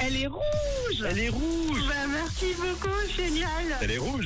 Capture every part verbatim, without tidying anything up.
Elle est rouge. Elle est rouge. Bah, merci beaucoup, génial. Elle est rouge.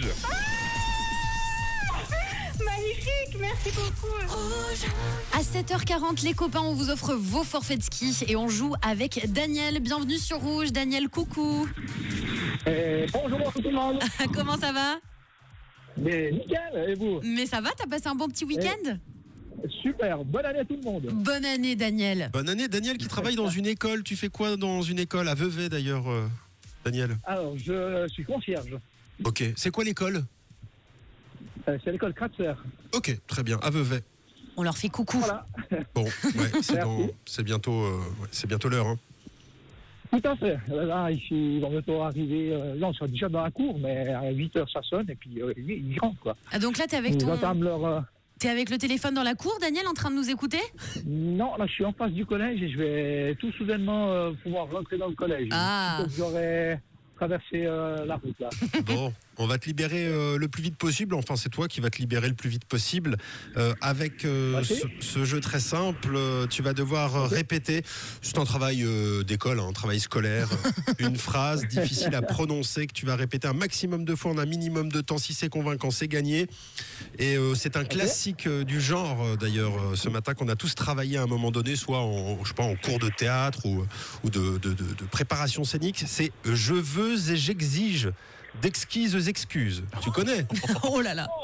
Magnifique, merci beaucoup. À sept heures quarante, les copains, on vous offre vos forfaits de ski et on joue avec Daniel. Bienvenue sur Rouge. Daniel, coucou. Euh, bonjour tout le monde. Comment ça va? Mais nickel, et vous? Mais ça va, t'as passé un bon petit week-end? Super, bonne année à tout le monde. Bonne année, Daniel. Bonne année, Daniel qui travaille dans une école. Tu fais quoi dans une école? À Vevey d'ailleurs, euh, Daniel. Alors, je suis concierge. Ok, c'est quoi l'école? Euh, c'est l'école Kratzer. Ok, très bien, à Vevey. On leur fait coucou. Voilà, Bon, ouais, c'est, dans- c'est bientôt, euh, ouais, c'est bientôt l'heure. Hein. tout à fait. Là, ici, ils vont bientôt arriver. Euh, non, ils sont déjà dans la cour, mais à huit heures, ça sonne, et puis euh, ils ils rentrent, quoi. Ah, donc là, t'es avec, Ils ton... entament leur... euh, t'es avec le téléphone dans la cour, Daniel, en train de nous écouter? Non, là, je suis en face du collège et je vais tout soudainement euh, pouvoir rentrer dans le collège. Ah. Donc, j'aurais traversé euh, la route, là. Bon, on va te libérer euh, le plus vite possible. Enfin, c'est toi qui vas te libérer le plus vite possible. Euh, avec euh, Ok. ce, ce jeu très simple, euh, tu vas devoir euh, répéter. C'est un travail euh, d'école, hein, un travail scolaire. Une phrase difficile à prononcer que tu vas répéter un maximum de fois en un minimum de temps. Si c'est convaincant, c'est gagné. Et euh, c'est un classique euh, du genre, euh, d'ailleurs, euh, ce matin, qu'on a tous travaillé à un moment donné, soit en, je sais pas, en cours de théâtre ou, ou de, de- de- de préparation scénique. C'est « je veux et j'exige d'exquises excuses ». Tu connais? Oh là là.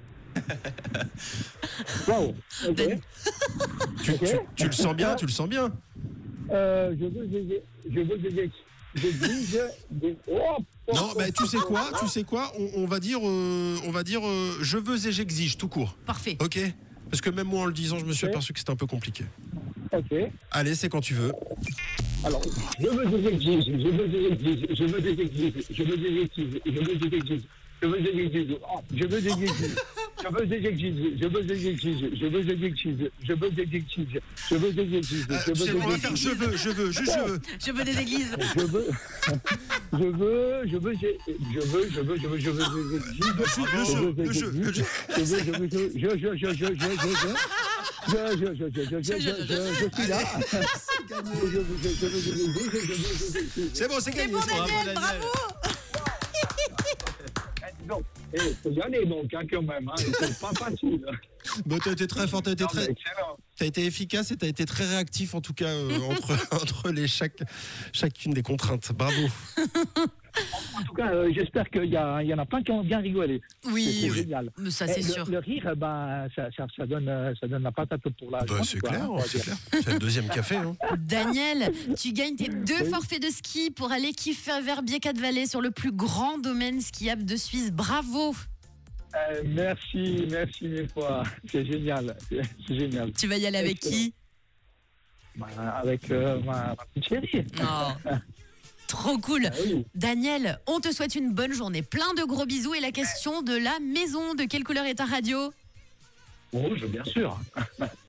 Wow. Ok. Dan- tu, tu- tu le sens bien? Tu le sens bien? Euh, je veux des... Je veux des... J'exige des... Oh, oh, Non, oh, mais tu sais quoi? Tu sais quoi? On, on va dire, euh, on va dire, euh, je veux et j'exige tout court. Parfait. Ok? Parce que même moi en le disant, je me suis Ok. aperçu que c'était un peu compliqué. Ok. Allez, c'est quand tu veux. Alors, je veux des exiges, je veux des exiges, je veux des exiges, je veux des exiges, je veux des exiges, je veux des exiges, oh, je veux des exiges, je veux des exiges, je veux des exiges, je veux des exiges, je veux des exiges, je veux des exiges, Euh, je tu sais, veux on va des faire exiges, je veux, je veux, juste je veux. Je veux des églises. je veux, je veux, je veux, je veux, je veux, je veux, je veux des exiges, Le jeu, le jeu, le jeu, le jeu. je veux, je veux, je, je, je, je, je, je, je, je. Je, je, je, je, je, je, je, je, je suis là. Je, je, je, je, je, je, je, je, je, je, je. C'est bon, c'est C'est gagné. bon, c'est bon. Daniel, bravo. Donc, eh, faut y aller donc, hein, quand même. Hein, c'est pas facile. Bon, t'as été très fort, t'as été Non, mais très, excellent. t'as été efficace et t'as été très réactif en tout cas euh, entre entre les chaque chacune des contraintes. Bravo. En tout cas, euh, j'espère qu'il y, a- il y en a plein qui ont bien rigolé. Oui, C'est oui. génial. Mais ça, Eh, c'est le, sûr. le rire, ben, ça, ça, ça donne, euh, ça donne la patate pour la Bah, journée, c'est quoi, clair, hein, on va c'est dire. clair. C'est le deuxième café. Hein. Daniel, tu gagnes tes deux Oui. forfaits de ski pour aller kiffer Verbier Quatre-Vallées sur le plus grand domaine skiable de Suisse. Bravo. Euh, merci, merci mille fois. C'est génial. C'est c'est génial. Tu vas y aller avec qui? Ben, avec euh, ma, ma petite chérie. Oh, trop cool. Ah oui. Daniel, on te souhaite une bonne journée. Plein de gros bisous. Et la question de la maison, de quelle couleur est ta radio? Rouge, bien sûr.